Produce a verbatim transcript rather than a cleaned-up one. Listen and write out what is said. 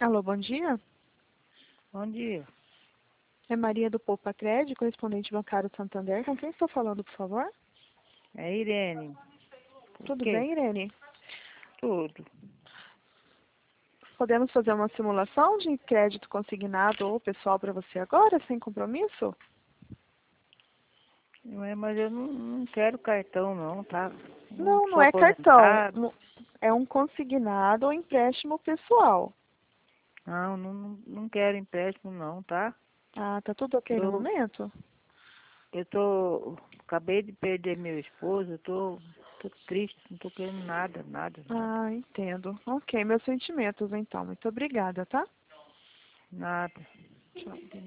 Alô, bom dia. Bom dia. É Maria do Poupa Crédito, correspondente bancário Santander. Com quem estou falando, por favor? É Irene. Por Tudo quê? bem, Irene? Tudo. Podemos fazer uma simulação de crédito consignado ou pessoal para você agora, sem compromisso? Não é, mas eu não, não quero cartão não, tá? Não Não, não sou é cartão. aposentado. Não- É um consignado ou empréstimo pessoal. Não, não, não quero empréstimo não, tá? Ah, tá tudo ok no Eu, momento? eu tô. Acabei de perder meu esposo, eu tô, tô triste, não tô querendo nada, nada, nada. Ah, entendo. Ok, meus sentimentos então. Muito obrigada, tá? Nada. Tchau.